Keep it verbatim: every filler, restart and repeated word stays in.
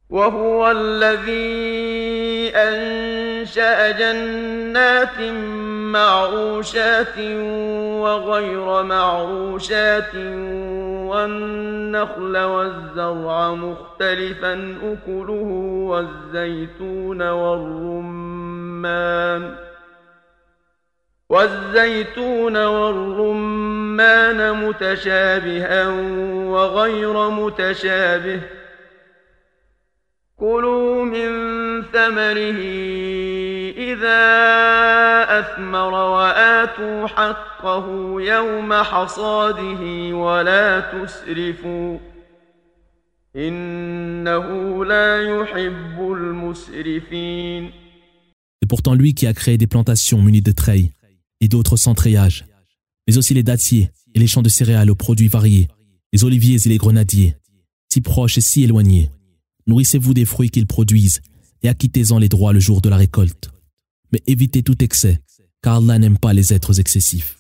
وهو الذي أنشأ جنات معروشات وغير معروشات والنخل والزرع مختلفا أكله والزيتون والرمان والزيتون والرمان متشابها وغير متشابه كلوا من ثمره إذا أثمر وآتوا حقه يوم حصاده ولا تسرفوا إنه لا يحب المسرفين. C'est pourtant lui qui a créé des plantations munies de treilles et d'autres sans treillage, mais aussi les dattiers et les champs de céréales aux produits variés, les oliviers et les grenadiers, si proches et si éloignés. Nourrissez-vous des fruits qu'ils produisent et acquittez-en les droits le jour de la récolte. Mais évitez tout excès, car Allah n'aime pas les êtres excessifs.